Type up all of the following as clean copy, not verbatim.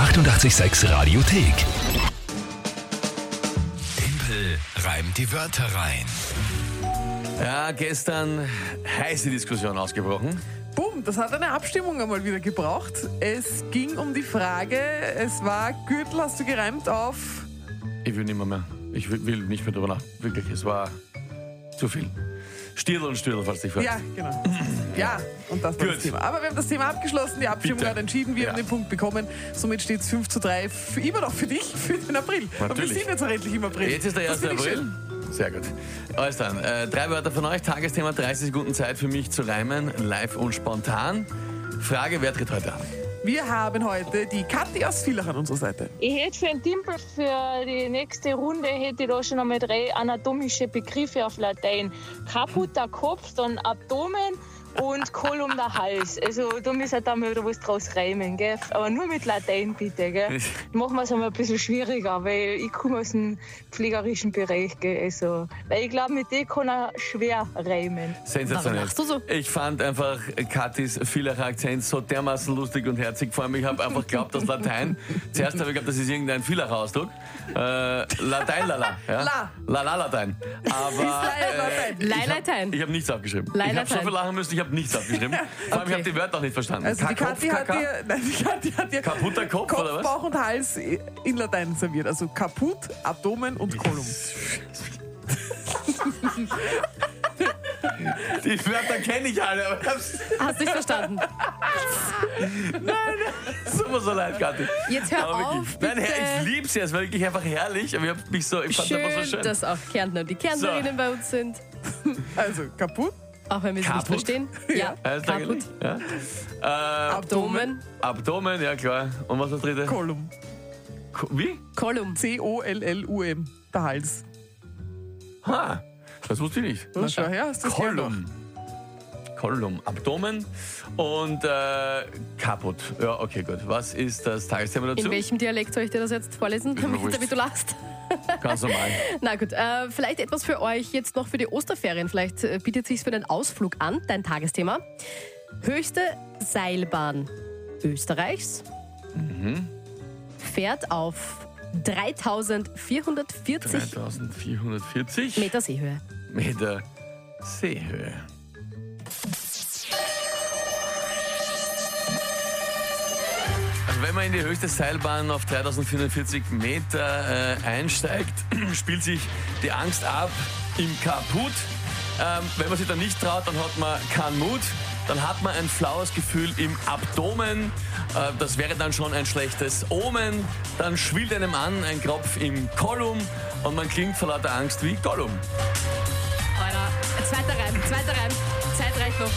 886 Radiothek. Tempel reimt die Wörter rein. Ja, gestern heiße Diskussion ausgebrochen. Boom, das hat eine Abstimmung einmal wieder gebraucht. Es ging um die Frage, es war Gürtel, hast du gereimt auf... Ich will nicht mehr. Ich will nicht mehr drüber nach. Wirklich, es war zu viel. Stirl und Stürl, falls dich fragst. Ja, genau. Ja, und das war Gut. das Thema. Aber wir haben das Thema abgeschlossen, die Abstimmung Bitte. hat entschieden, wir Ja. haben den Punkt bekommen. Somit steht es 5:3 immer noch für dich, für den April. Und wir Natürlich. sind jetzt auch endlich im April. Jetzt ist der 1. Das finde ich April. schön. Sehr gut. Alles dann. 3 Wörter von euch. Tagesthema, 30 Sekunden Zeit für mich zu reimen. Live und spontan. Frage, wer tritt heute an? Wir haben heute die Kathi aus Villach an unserer Seite. Ich hätte für den Timpel für die nächste Runde hätte ich da schon einmal 3 anatomische Begriffe auf Latein. Kaputter Kopf, dann Abdomen und Kolum der Hals. Also da müssen wir dann mal wieder was draus reimen, gell? Aber nur mit Latein bitte, gell? Machen wir es einmal ein bisschen schwieriger, weil ich komme aus dem pflegerischen Bereich, gell? Also, weil ich glaube, mit dem kann er schwer reimen. Sensationell. Warum lachst du so? Ich fand einfach Kathis Villacher Akzent so dermaßen lustig und herzig. Vor allem, ich habe einfach geglaubt, dass Latein, zuerst habe ich geglaubt, das ist irgendein Villacher Ausdruck. Latein, lala. Ja? Lala Latein. Aber Latein. ich habe nichts aufgeschrieben. Latein. Ich habe so viel lachen müssen, ich habe nichts aufgeschrieben. Vor allem, ich habe die Wörter auch nicht verstanden. Also die Kathi hat dir Kaputter Kopf, oder was? Bauch und Hals in Latein serviert. Also kaputt, Abdomen und Kolum. Die Wörter kenne ich alle, aber ich hab's Hast du nicht verstanden? super so leid, Kathi. Jetzt hör Aber auf, wirklich. Nein, bitte. ich lieb's ja, es war wirklich einfach herrlich, aber ich fand es einfach so schön. Dass auch Kärntner und die Kärntnerinnen bei uns sind. Also kaputt, Auch wenn wir sie nicht Kaputt? verstehen. Ja, Heißt kaputt. eigentlich? Ja. Abdomen. Abdomen, ja klar. Und was das dritte? Kolum. Wie? Kolum. Kollum, der Hals. Ha, das wusste ich nicht. Na, schau her, hast du das Kolum. Kolum, Abdomen und kaputt. Ja, okay, gut. Was ist das Tagesthema dazu? In welchem Dialekt soll ich dir das jetzt vorlesen, Ist mir wurscht. damit du lachst? Ganz normal. Na gut, vielleicht etwas für euch jetzt noch für die Osterferien. Vielleicht bietet sich für den Ausflug an, dein Tagesthema. Höchste Seilbahn Österreichs fährt auf 3440 3440 Meter Seehöhe. Meter Seehöhe. Also wenn man in die höchste Seilbahn auf 3440 Meter einsteigt, spielt sich die Angst ab im Kaput. Wenn man sich dann nicht traut, dann hat man keinen Mut. Dann hat man ein flaues Gefühl im Abdomen. Das wäre dann schon ein schlechtes Omen. Dann schwillt einem an ein Kropf im Kolum und man klingt vor lauter Angst wie Gollum. Alter, zweiter Reim. Zeit reicht noch.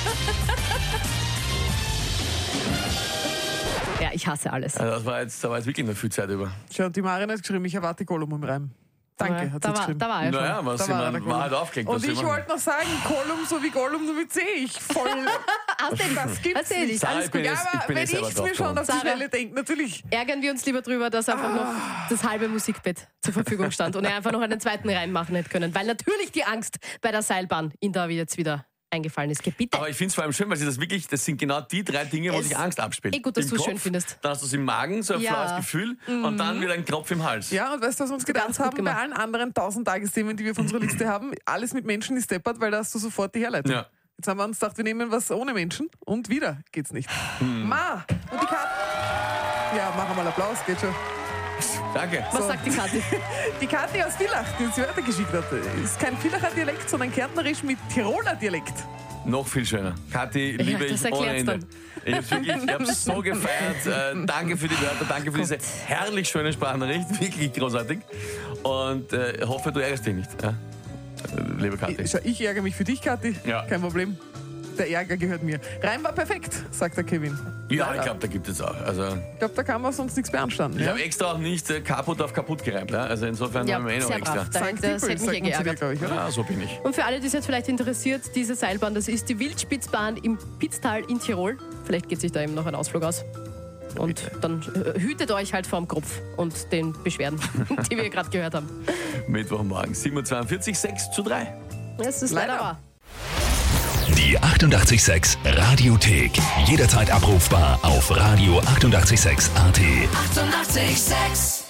Ja, ich hasse alles. Also da war jetzt wirklich noch viel Zeit über. Schau, die Marin hat geschrieben, ich erwarte Kolum im Reim. Danke, hat sie geschrieben. Da war er schon. Naja, was Da war der war halt Gollum. aufgelegt. Und was ich will man? wollte noch sagen, Kolum so wie Gollum, nur mit C. Ich voll... Hast du Das gibt's Hast du nicht. nicht. Sarah, Alles ich bin gut. Ja, jetzt- aber bin wenn jetzt selber ich mir schon auf die Sarah. Schnelle denke, natürlich. Ärgern wir uns lieber drüber, dass einfach noch das halbe Musikbett zur Verfügung stand und er einfach noch einen zweiten Reim machen hätte können. Weil natürlich die Angst bei der Seilbahn ihn da jetzt wieder eingefallen ist. Bitte. Aber ich finde es vor allem schön, weil sie das sind genau die 3 Dinge, wo Es- sich Angst abspielt. gut, dass Im du es Kopf, schön findest. Dann hast du es im Magen, so ein Ja. flaues Gefühl und dann wieder ein Kropf im Hals. Ja, und weißt du, was wir uns gedacht ganz gut haben? Bei gemacht. allen anderen 1000 Tagesthemen, die wir auf unserer Liste haben, alles mit Menschen ist deppert, weil da hast du sofort die Herleitung. Ja. Jetzt haben wir uns gedacht, wir nehmen was ohne Menschen und wieder geht's nicht. Ma! Und die Kathi... Ja, mach mal Applaus, geht schon. Danke. Was sagt die Kathi? Die Kathi aus Villach, die uns die Wörter geschickt hat, ist kein Villacher Dialekt, sondern Kärntnerisch mit Tiroler Dialekt. Noch viel schöner. Kathi, liebe das ich ohne erklärt's Ende. Ich habe es so gefeiert. Danke für die Wörter, danke für diese herrlich schöne Sprachnachricht. Wirklich großartig. Und hoffe, du ärgerst dich nicht. Ja? Liebe Kathi. Schau, ich ärgere mich für dich, Kathi. Ja. Kein Problem. Der Ärger gehört mir. Reim war perfekt, sagt der Kevin. Ja, ich glaube, da gibt es auch. Also, Ich glaube, da kann man sonst nichts beanstanden. ich Ja? habe extra auch nicht kaputt auf kaputt gereimt. Ja? Also insofern Ja, haben wir noch sehr extra. brav. Das hätte mich sagt man zu dir, geärgert. glaube ich, oder? Ja, so bin ich. Und für alle, die es jetzt vielleicht interessiert, diese Seilbahn, das ist die Wildspitzbahn im Pitztal in Tirol. Vielleicht geht sich da eben noch ein Ausflug aus. Und dann hütet euch halt vorm Kopf und den Beschwerden, die wir gerade gehört haben. Mittwochmorgen 7.42 Uhr, 6:3. Das ist leider Leider. wahr. Die 88,6 Radiothek. Jederzeit abrufbar auf radio886.at. 88,6. Eighty-eight, 6.